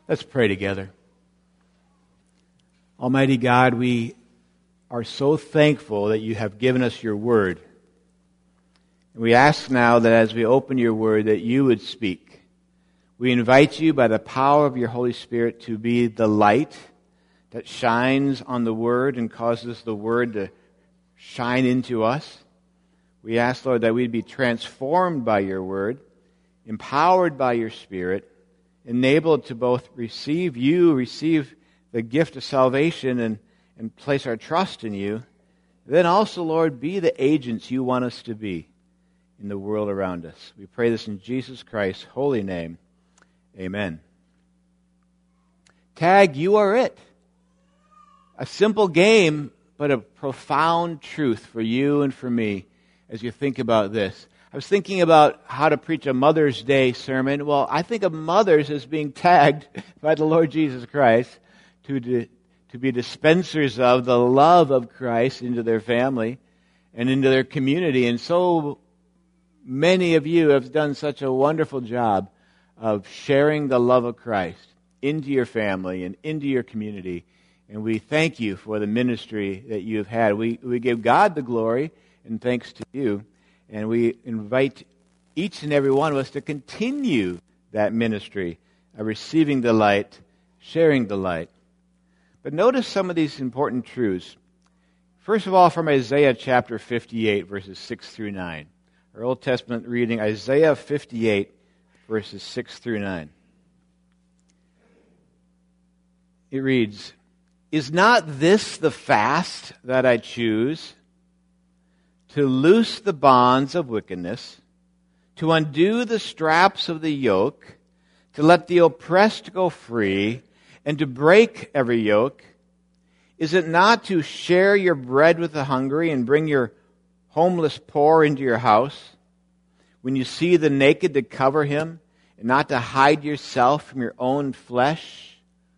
Let's pray together. Almighty God, we are so thankful that you have given us your word. We ask now that as we open your word, that you would speak. We invite you by the power of your Holy Spirit to be the light that shines on the word and causes the word to shine into us. We ask, Lord, that we'd be transformed by your word, empowered by your Spirit, enabled to both receive the gift of salvation and place our trust in you. Then also, Lord, be the agents you want us to be in the world around us. We pray this in Jesus Christ's holy name. Amen. Tag, you are it. A simple game, but a profound truth for you and for me as you think about this. I was thinking about how to preach a Mother's Day sermon. Well, I think of mothers as being tagged by the Lord Jesus Christ to be dispensers of the love of Christ into their family and into their community. And so many of you have done such a wonderful job of sharing the love of Christ into your family and into your community. And we thank you for the ministry that you have had. We give God the glory and thanks to you. And we invite each and every one of us to continue that ministry of receiving the light, sharing the light. But notice some of these important truths. First of all, from Isaiah chapter 58, verses 6 through 9. Our Old Testament reading, Isaiah 58, verses 6 through 9. It reads, "Is not this the fast that I choose? To loose the bonds of wickedness, to undo the straps of the yoke, to let the oppressed go free, and to break every yoke? Is it not to share your bread with the hungry and bring your homeless poor into your house? When you see the naked, to cover him, and not to hide yourself from your own flesh?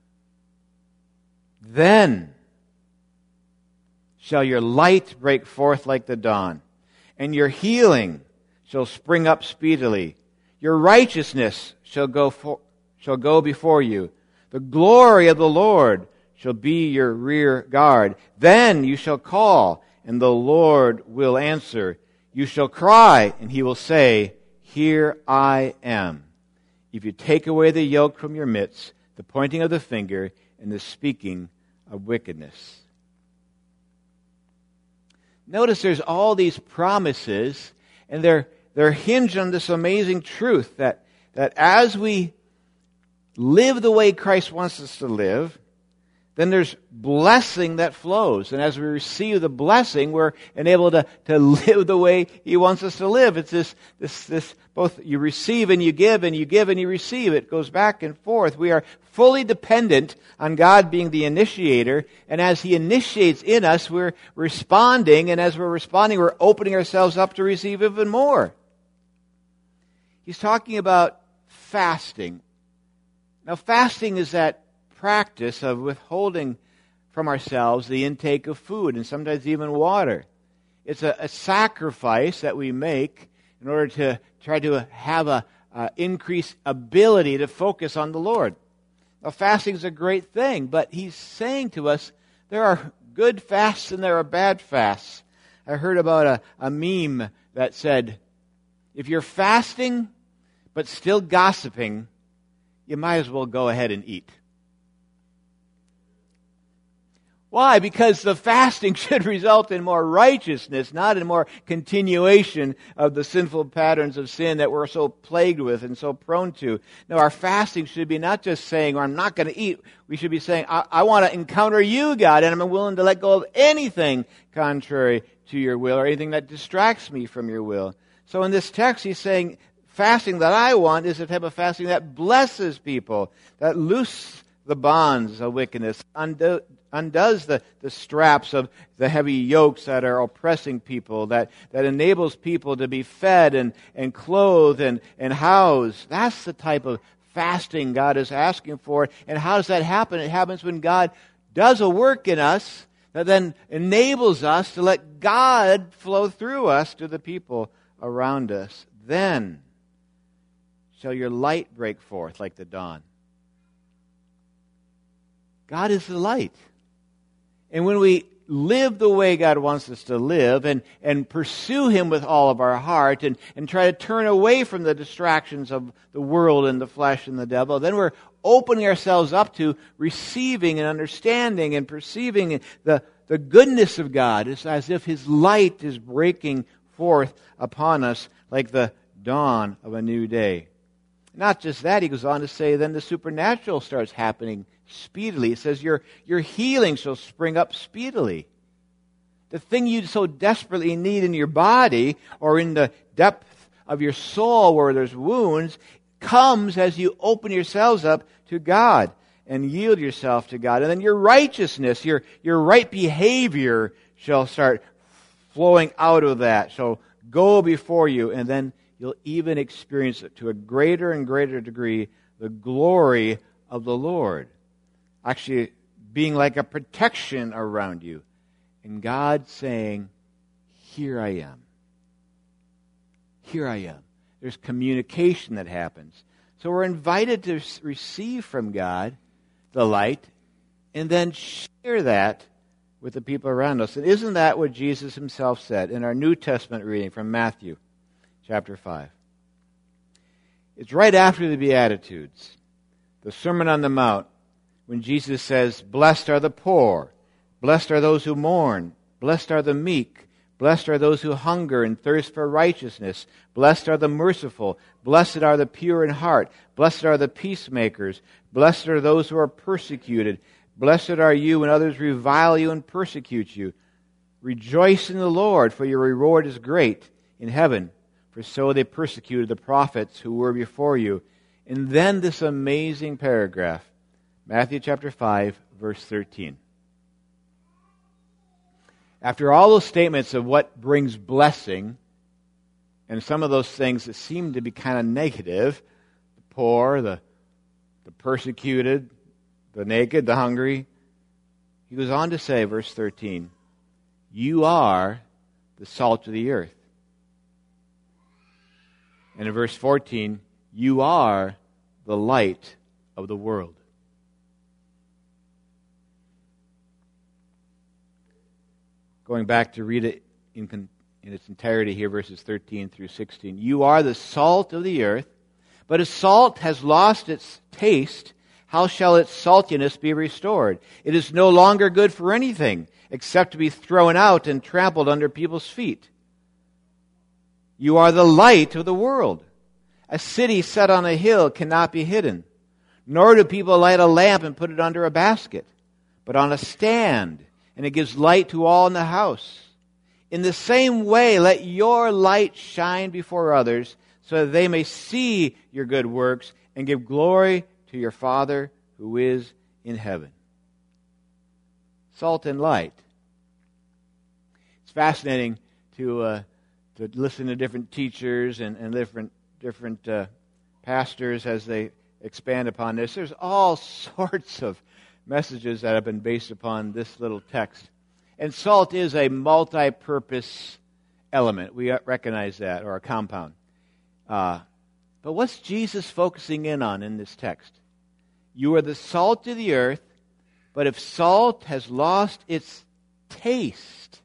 Then shall your light break forth like the dawn, and your healing shall spring up speedily. Your righteousness shall go before you. The glory of the Lord shall be your rear guard. Then you shall call, and the Lord will answer. You shall cry, and he will say, Here I am. If you take away the yoke from your midst, the pointing of the finger, and the speaking of wickedness." Notice there's all these promises, and they're hinged on this amazing truth that as we live the way Christ wants us to live, then there's blessing that flows. And as we receive the blessing, we're enabled to live the way He wants us to live. It's this both you receive and you give, and you give and you receive. It goes back and forth. We are fully dependent on God being the initiator. And as He initiates in us, we're responding. And as we're responding, we're opening ourselves up to receive even more. He's talking about fasting. Now, fasting is that practice of withholding from ourselves the intake of food and sometimes even water. It's a sacrifice that we make in order to try to have a increased ability to focus on the Lord. Now, fasting is a great thing, but He's saying to us there are good fasts and there are bad fasts. I heard about a meme that said, if you're fasting but still gossiping, you might as well go ahead and eat. Why? Because the fasting should result in more righteousness, not in more continuation of the sinful patterns of sin that we're so plagued with and so prone to. No, our fasting should be not just saying, well, I'm not going to eat. We should be saying, I want to encounter you, God, and I'm willing to let go of anything contrary to your will or anything that distracts me from your will. So in this text, he's saying, fasting that I want is a type of fasting that blesses people, that loose the bonds of wickedness, undoes the straps of the heavy yokes that are oppressing people, that enables people to be fed and clothed and housed. That's the type of fasting God is asking for. And how does that happen? It happens when God does a work in us that then enables us to let God flow through us to the people around us. Then shall your light break forth like the dawn. God is the light. And when we live the way God wants us to live and pursue Him with all of our heart and try to turn away from the distractions of the world and the flesh and the devil, then we're opening ourselves up to receiving and understanding and perceiving the goodness of God. It's as if His light is breaking forth upon us like the dawn of a new day. Not just that, he goes on to say, then the supernatural starts happening speedily. It says, your healing shall spring up speedily. The thing you so desperately need in your body or in the depth of your soul where there's wounds comes as you open yourselves up to God and yield yourself to God. And then your righteousness, your right behavior shall start flowing out of that. So go before you, and then you'll even experience it to a greater and greater degree, the glory of the Lord. Actually being like a protection around you. And God saying, here I am. Here I am. There's communication that happens. So we're invited to receive from God the light and then share that with the people around us. And isn't that what Jesus Himself said in our New Testament reading from Matthew chapter 5? It's right after the Beatitudes, the Sermon on the Mount, when Jesus says, blessed are the poor, blessed are those who mourn, blessed are the meek, blessed are those who hunger and thirst for righteousness, blessed are the merciful, blessed are the pure in heart, blessed are the peacemakers, blessed are those who are persecuted, blessed are you when others revile you and persecute you. Rejoice in the Lord, for your reward is great in heaven, for so they persecuted the prophets who were before you. And then this amazing paragraph, Matthew chapter 5, verse 13. After all those statements of what brings blessing, and some of those things that seem to be kind of negative, the poor, the persecuted, the naked, the hungry, he goes on to say, verse 13, you are the salt of the earth. And in verse 14, you are the light of the world. Going back to read it in its entirety here, verses 13 through 16. You are the salt of the earth, but if salt has lost its taste, how shall its saltiness be restored? It is no longer good for anything, except to be thrown out and trampled under people's feet. You are the light of the world. A city set on a hill cannot be hidden, nor do people light a lamp and put it under a basket, but on a stand, and it gives light to all in the house. In the same way, let your light shine before others, so that they may see your good works and give glory to your Father who is in heaven. Salt and light. It's fascinating to listen to different teachers and different pastors as they expand upon this. There's all sorts of messages that have been based upon this little text. And salt is a multi-purpose element. We recognize that, or a compound. But what's Jesus focusing in on in this text? You are the salt of the earth, but if salt has lost its taste,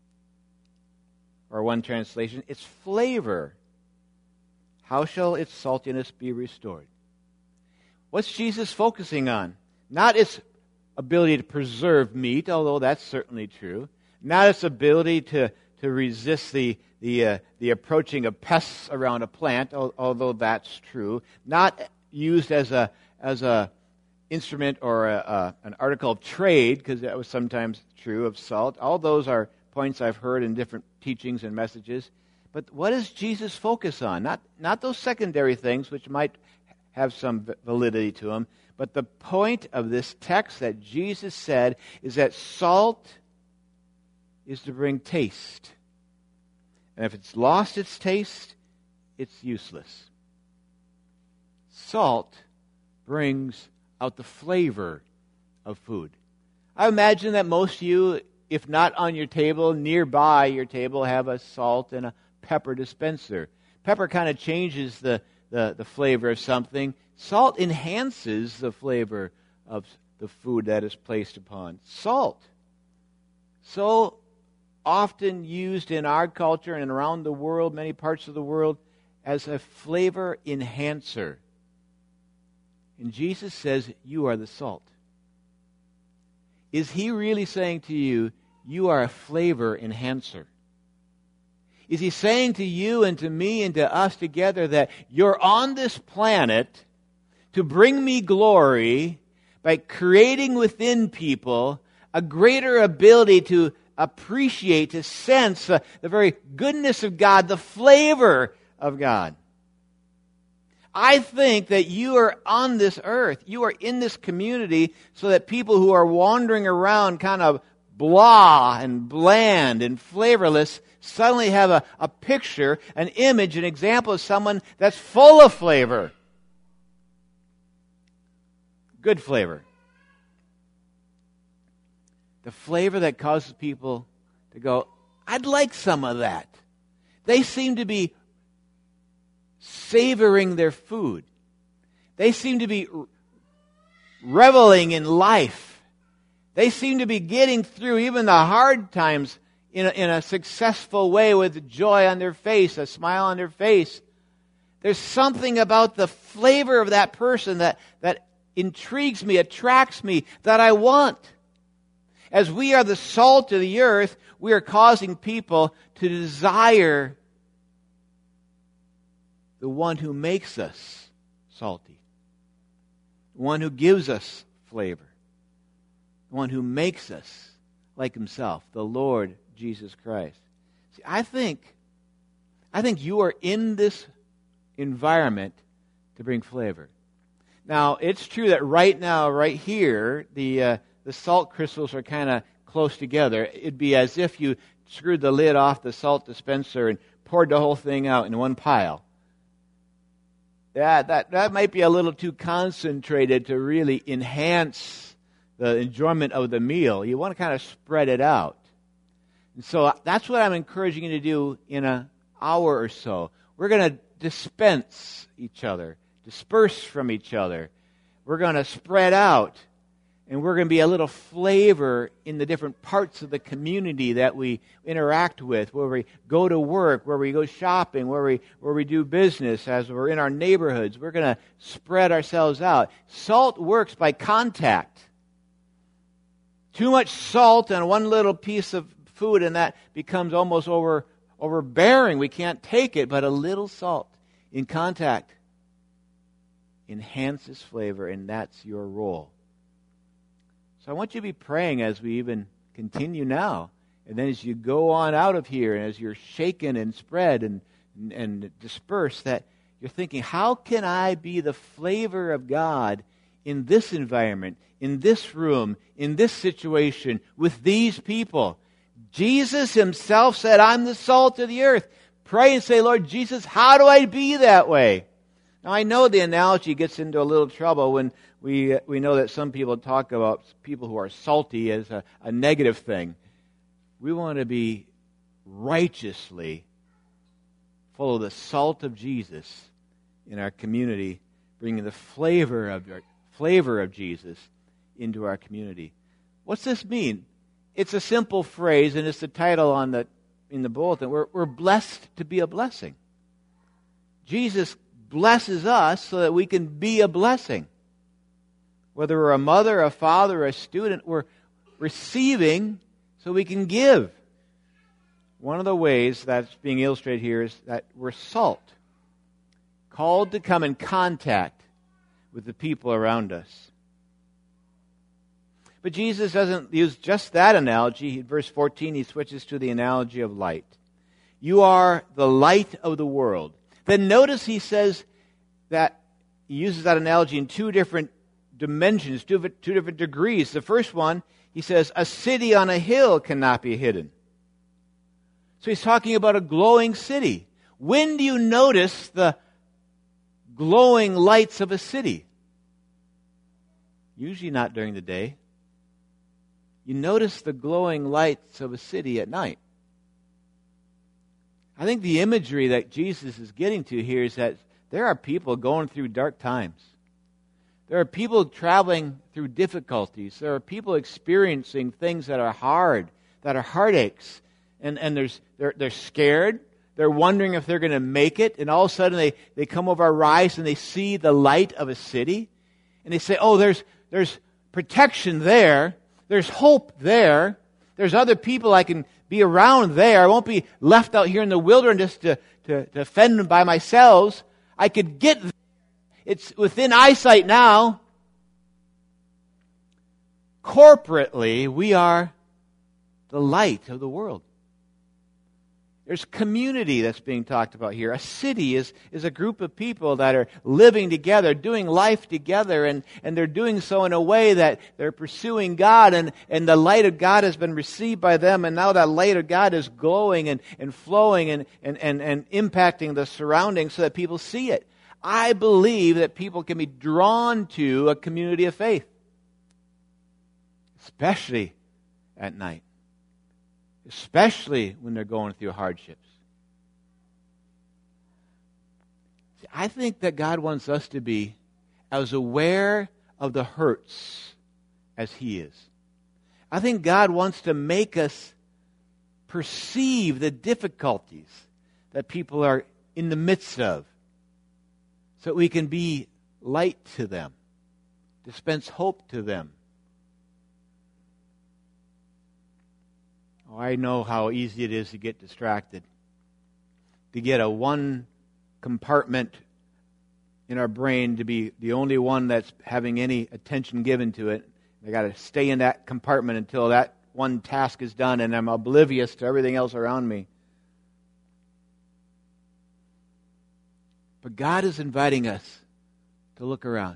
or one translation, its flavor, how shall its saltiness be restored? What's Jesus focusing on? Not its ability to preserve meat, although that's certainly true. Not its ability to resist the approaching of pests around a plant, although that's true. Not used as a instrument or an article of trade, because that was sometimes true of salt. All those are points I've heard in different teachings and messages. But what does Jesus focus on? Not those secondary things which might have some validity to them, but the point of this text that Jesus said is that salt is to bring taste. And if it's lost its taste, it's useless. Salt brings out the flavor of food. I imagine that most of you, if not on your table, nearby your table, have a salt and a pepper dispenser. Pepper kind of changes the flavor of something. Salt enhances the flavor of the food that is placed upon. Salt. So often used in our culture and around the world, many parts of the world, as a flavor enhancer. And Jesus says, you are the salt. Is he really saying to you, you are a flavor enhancer? Is he saying to you and to me and to us together that you're on this planet to bring me glory by creating within people a greater ability to appreciate, to sense the very goodness of God, the flavor of God? I think that you are on this earth, you are in this community so that people who are wandering around kind of blah and bland and flavorless suddenly have a picture, an image, an example of someone that's full of flavor. Good flavor. The flavor that causes people to go, I'd like some of that. They seem to be savoring their food. They seem to be reveling in life. They seem to be getting through even the hard times in a successful way with joy on their face, a smile on their face. There's something about the flavor of that person that intrigues me, attracts me, that I want. As we are the salt of the earth, we are causing people to desire the one who makes us salty, the one who gives us flavor, the one who makes us like himself, the Lord Jesus Christ. See, I think you are in this environment to bring flavor. Now, it's true that right now, right here, the salt crystals are kind of close together. It'd be as if you screwed the lid off the salt dispenser and poured the whole thing out in one pile. That might be a little too concentrated to really enhance the enjoyment of the meal. You want to kind of spread it out. And so that's what I'm encouraging you to do in an hour or so. We're going to dispense each other, disperse from each other. We're going to spread out. And we're going to be a little flavor in the different parts of the community that we interact with, where we go to work, where we go shopping, where we do business, as we're in our neighborhoods. We're going to spread ourselves out. Salt works by contact. Too much salt on one little piece of food, and that becomes almost overbearing. We can't take it, but a little salt in contact enhances flavor, and that's your role. So I want you to be praying as we even continue now. And then as you go on out of here, and as you're shaken and spread and dispersed, that you're thinking, how can I be the flavor of God in this environment, in this room, in this situation, with these people? Jesus himself said, I'm the salt of the earth. Pray and say, Lord Jesus, how do I be that way? Now, I know the analogy gets into a little trouble when we know that some people talk about people who are salty as a negative thing. We want to be righteously full of the salt of Jesus in our community, bringing the flavor of Jesus into our community. What's this mean? It's a simple phrase, and it's the title in the bulletin. We're blessed to be a blessing. Jesus blesses us so that we can be a blessing. Whether we're a mother, a father, or a student, we're receiving so we can give. One of the ways that's being illustrated here is that we're salt, called to come in contact with the people around us. But Jesus doesn't use just that analogy. In verse 14, he switches to the analogy of light. You are the light of the world. Then notice he says that he uses that analogy in two different dimensions, two different degrees. The first one, he says, a city on a hill cannot be hidden. So he's talking about a glowing city. When do you notice the glowing lights of a city? Usually not during the day. You notice the glowing lights of a city at night. I think the imagery that Jesus is getting to here is that there are people going through dark times. There are people traveling through difficulties. There are people experiencing things that are hard, that are heartaches. And they're scared. They're wondering if they're going to make it. And all of a sudden they come over a rise and they see the light of a city. And they say, oh, there's protection there. There's hope there. There's other people I can be around there. I won't be left out here in the wilderness to fend by myself. I could get there. It's within eyesight now. Corporately, we are the light of the world. There's community that's being talked about here. A city is a group of people that are living together, doing life together, and they're doing so in a way that they're pursuing God, and the light of God has been received by them, and now that light of God is glowing and flowing and impacting the surroundings so that people see it. I believe that people can be drawn to a community of faith, especially at night. Especially when they're going through hardships. See, I think that God wants us to be as aware of the hurts as He is. I think God wants to make us perceive the difficulties that people are in the midst of, so that we can be light to them, dispense hope to them. I know how easy it is to get distracted, to get a one compartment in our brain to be the only one that's having any attention given to it. I got to stay in that compartment until that one task is done, and I'm oblivious to everything else around me. But God is inviting us to look around.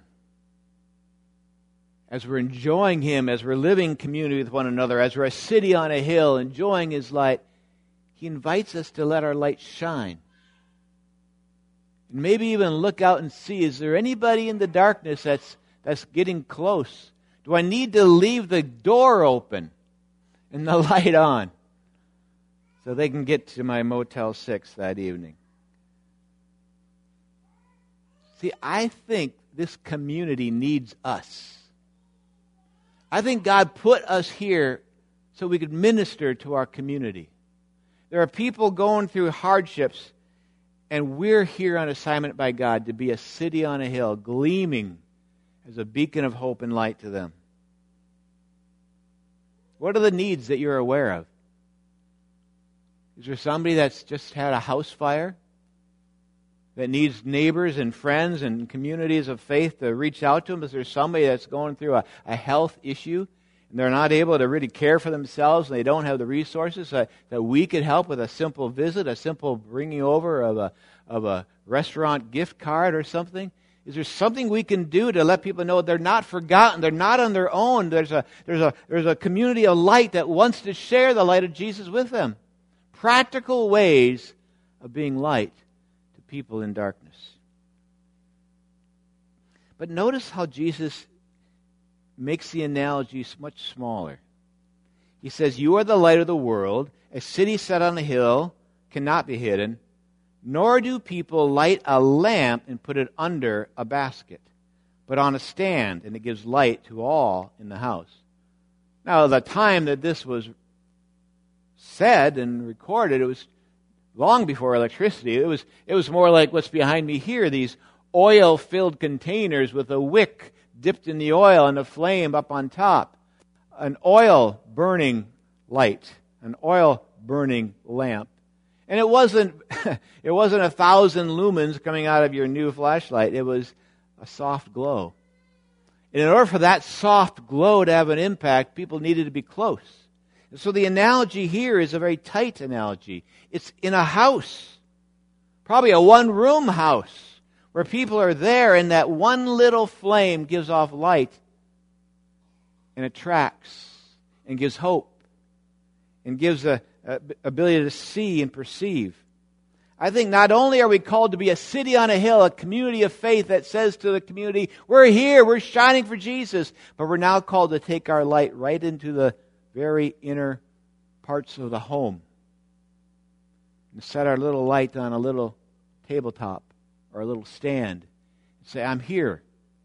As we're enjoying Him, as we're living community with one another, as we're a city on a hill enjoying His light, He invites us to let our light shine. And maybe even look out and see, is there anybody in the darkness that's getting close? Do I need to leave the door open and the light on so they can get to my Motel 6 that evening? See, I think this community needs us. I think God put us here so we could minister to our community. There are people going through hardships, and we're here on assignment by God to be a city on a hill, gleaming as a beacon of hope and light to them. What are the needs that you're aware of? Is there somebody that's just had a house fire that needs neighbors and friends and communities of faith to reach out to them? Is there somebody that's going through a health issue and they're not able to really care for themselves and they don't have the resources that we could help with a simple visit, a simple bringing over of a restaurant gift card or something? Is there something we can do to let people know they're not forgotten, they're not on their own? There's a community of light that wants to share the light of Jesus with them. Practical ways of being light people in darkness. But notice how Jesus makes the analogy much smaller. He says, "You are the light of the world. A city set on a hill cannot be hidden, nor do people light a lamp and put it under a basket, but on a stand, and it gives light to all in the house." Now, the time that this was said and recorded, it was long before electricity. It was more like what's behind me here, these oil-filled containers with a wick dipped in the oil and a flame up on top. An oil-burning light, an oil-burning lamp. And it wasn't 1,000 lumens coming out of your new flashlight. It was a soft glow. And in order for that soft glow to have an impact, people needed to be close. And so the analogy here is a very tight analogy. It's in a house, probably a one-room house, where people are there and that one little flame gives off light and attracts and gives hope and gives a ability to see and perceive. I think not only are we called to be a city on a hill, a community of faith that says to the community, we're here, we're shining for Jesus, but we're now called to take our light right into the very inner parts of the home and set our little light on a little tabletop or a little stand and say, I'm here.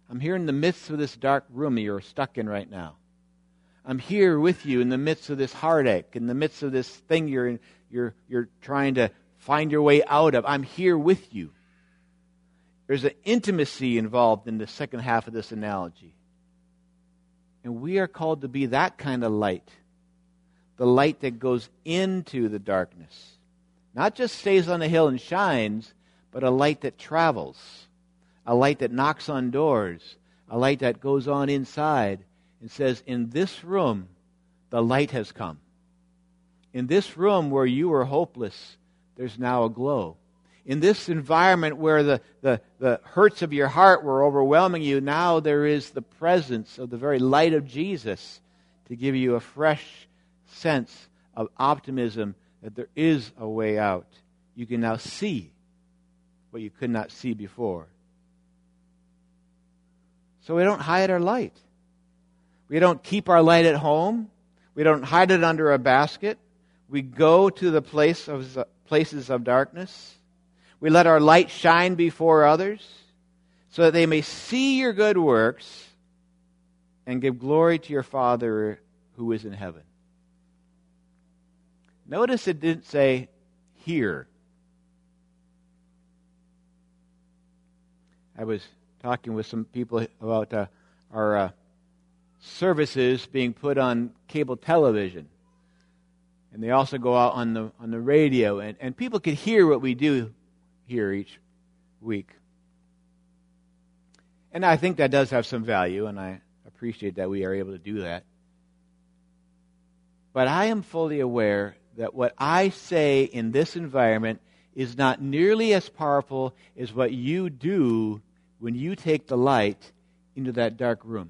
I'm here in the midst of this dark room that you're stuck in right now. I'm here with you in the midst of this heartache, in the midst of this thing you're trying to find your way out of. I'm here with you. There's an intimacy involved in the second half of this analogy. And we are called to be that kind of light. The light that goes into the darkness. Not just stays on the hill and shines, but a light that travels. A light that knocks on doors. A light that goes on inside and says, in this room, the light has come. In this room where you were hopeless, there's now a glow. In this environment where the hurts of your heart were overwhelming you, now there is the presence of the very light of Jesus to give you a fresh sense of optimism that there is a way out. You can now see what you could not see before. So we don't hide our light. We don't keep our light at home. We don't hide it under a basket. We go to the places of darkness. We let our light shine before others so that they may see your good works and give glory to your Father who is in heaven. Notice it didn't say here. I was talking with some people about our services being put on cable television. And they also go out on the radio. And people could hear what we do here each week. And I think that does have some value, and I appreciate that we are able to do that. But I am fully aware that what I say in this environment is not nearly as powerful as what you do when you take the light into that dark room.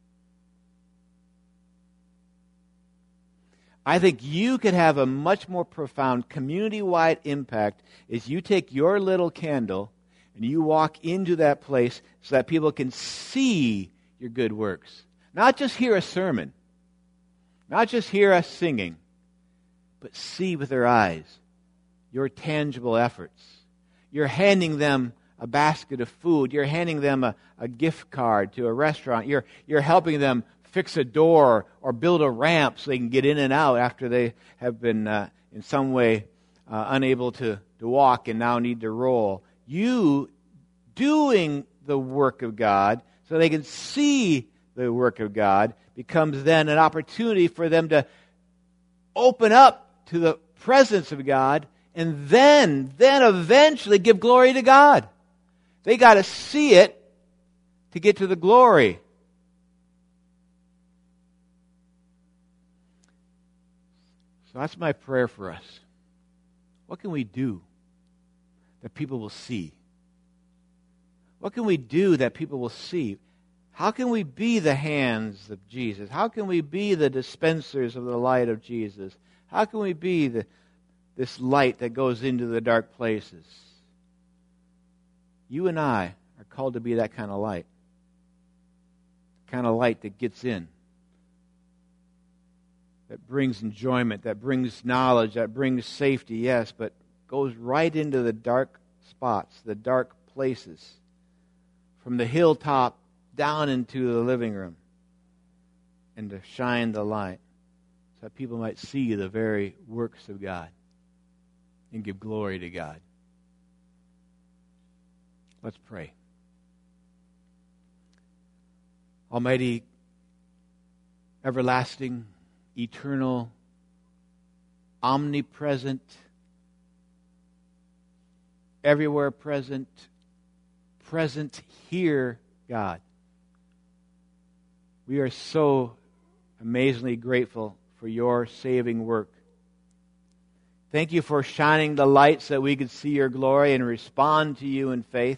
I think you could have a much more profound community-wide impact as you take your little candle and you walk into that place so that people can see your good works. Not just hear a sermon, not just hear us singing, but see with their eyes your tangible efforts. You're handing them a basket of food. You're handing them a gift card to a restaurant. You're helping them fix a door or build a ramp so they can get in and out after they have been in some way unable to walk and now need to roll. You doing the work of God so they can see the work of God becomes then an opportunity for them to open up to the presence of God and then eventually give glory to God. They got to see it to get to the glory. So that's my prayer for us. What can we do that people will see? What can we do that people will see? How can we be the hands of Jesus? How can we be the dispensers of the light of Jesus? How can we be this light that goes into the dark places? You and I are called to be that kind of light. The kind of light that gets in. That brings enjoyment, that brings knowledge, that brings safety, yes, but goes right into the dark spots, the dark places. From the hilltop down into the living room. And to shine the light. So that people might see the very works of God. And give glory to God. Let's pray. Almighty, everlasting, eternal, omnipresent, everywhere present, present here, God. We are so amazingly grateful for your saving work. Thank you for shining the light so that we could see your glory and respond to you in faith.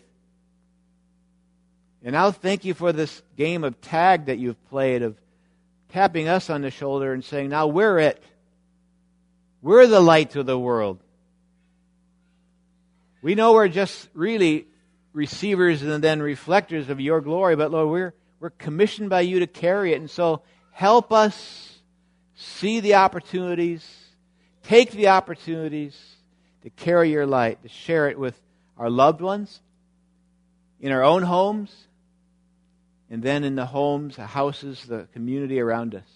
And now thank you for this game of tag that you've played of tapping us on the shoulder and saying, now we're it. We're the light to the world. We know we're just really receivers and then reflectors of your glory, but Lord, we're commissioned by you to carry it. And so help us see the opportunities, take the opportunities to carry your light, to share it with our loved ones, in our own homes, and then in the homes, the houses, the community around us.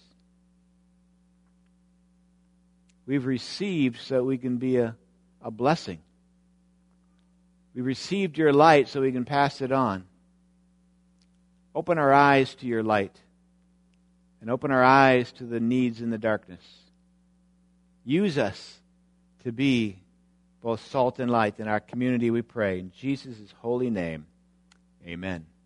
We've received so that we can be a blessing. We received your light so we can pass it on. Open our eyes to your light, and open our eyes to the needs in the darkness. Use us to be both salt and light in our community, we pray. In Jesus' holy name, amen.